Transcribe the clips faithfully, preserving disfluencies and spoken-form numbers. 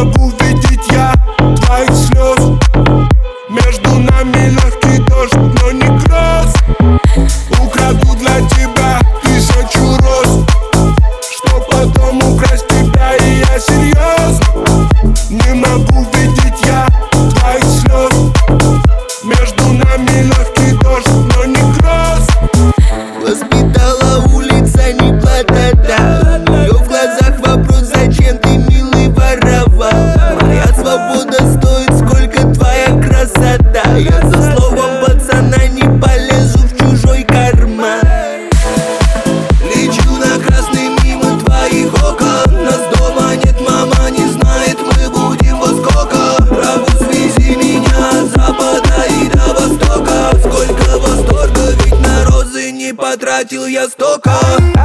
могу видеть я твоих слез. Между нами легкий дождь, но не гроз. Украду для тебя тысячу роз, чтоб потом украсть тебя, и я серьезно. Не могу видеть я твоих слез. Между нами легкий дождь, но не гроз. Воспитала улица не плата-да. У неё в глазах вопрос: зачем ты, милый, воровал? Моя свобода стоит сколько твоя красота. Я за словом пацана не полезу в чужой карман. Лечу на красный мимо твоих окон. Нас дома нет, мама не знает, мы будем во сколько. Траву свези меня от запада и до востока. Сколько восторга, ведь на розы не потратил я столько.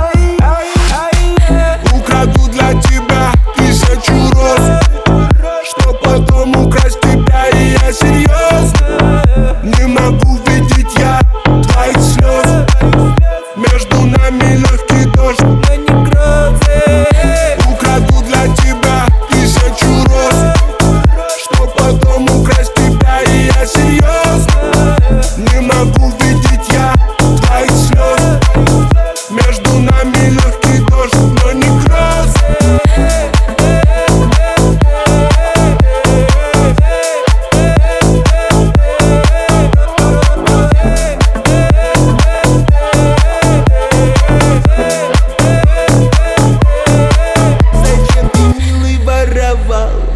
Украду для тебя тысячу роз, чтоб потом украсть тебя, и я серьезно. Не могу видеть я твоих слез. Между нами легкий дождь, но не гроз. Украду для тебя тысячу роз, чтоб потом украсть тебя, и я серьезно. Не могу видеть я твоих слез. Между нами легкий дождь, но не гроз. Зачем ты, милый, воровал?